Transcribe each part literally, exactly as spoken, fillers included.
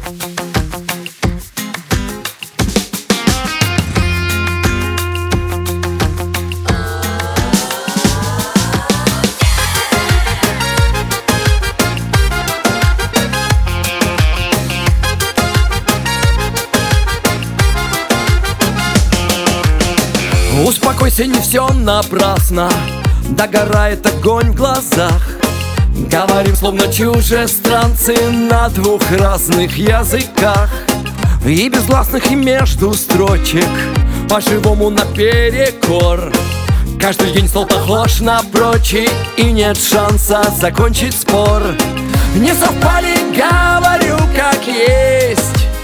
Успокойся, не все напрасно, догорает огонь в глазах. Говорим, словно чужестранцы на двух разных языках. И без гласных, и между строчек, по-живому наперекор. Каждый день стал похож на прочий, и нет шанса закончить спор. Не совпали, говорю, как есть.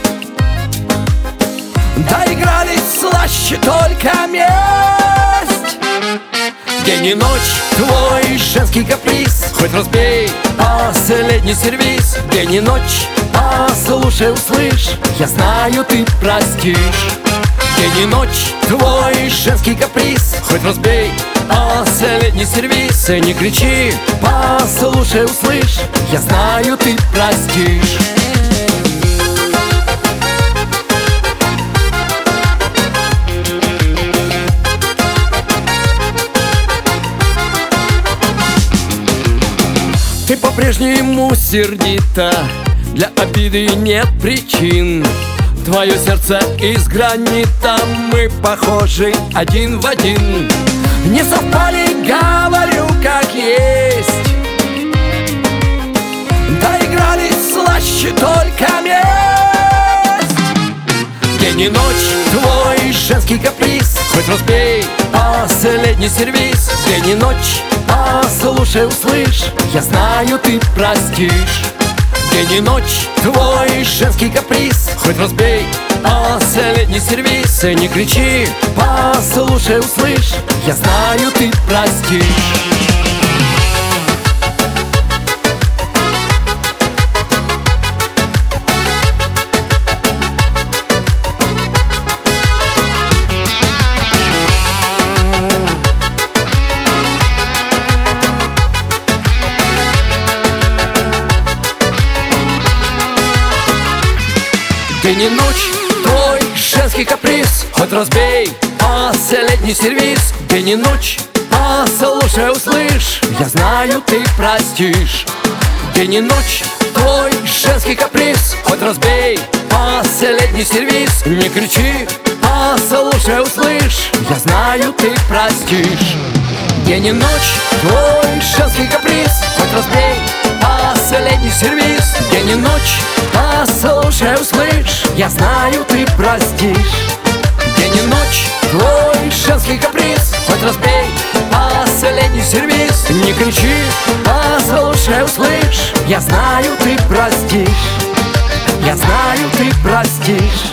Доигрались слаще только месть. День и ночь твой женский каприз, хоть разбей последний сервиз. День и ночь, послушай, услышь, я знаю, ты простишь. День и ночь твой женский каприз, хоть разбей последний сервиз. И не кричи, послушай, услышь, я знаю, ты простишь. Ты по-прежнему сердита, для обиды нет причин. Твое сердце из гранита, мы похожи один в один. Не совпали, говорю, как есть. Доигрались слаще только месть. День и ночь твой женский каприз, хоть разбей последний сервиз. День и ночь, послушай, услышь, я знаю, ты простишь. День и ночь твой женский каприз, хоть разбей последний сервиз. И не кричи, послушай, услышь, я знаю, ты простишь. День и ночь твой женский каприз, хоть разбей последний сервиз. День и ночь, послушай, услышь, я знаю, ты простишь. День и ночь твой женский каприз, хоть разбей последний сервиз. Не кричи, послушай, услышь, я знаю, ты простишь. День и ночь твой женский каприз, хоть разбей последний сервиз. День и ночь, послушай, услышь, я знаю, ты простишь. День и ночь твой женский каприз, хоть разбей последний сервиз. Не кричи, послушай, услышь, я знаю, ты простишь. Я знаю, ты простишь.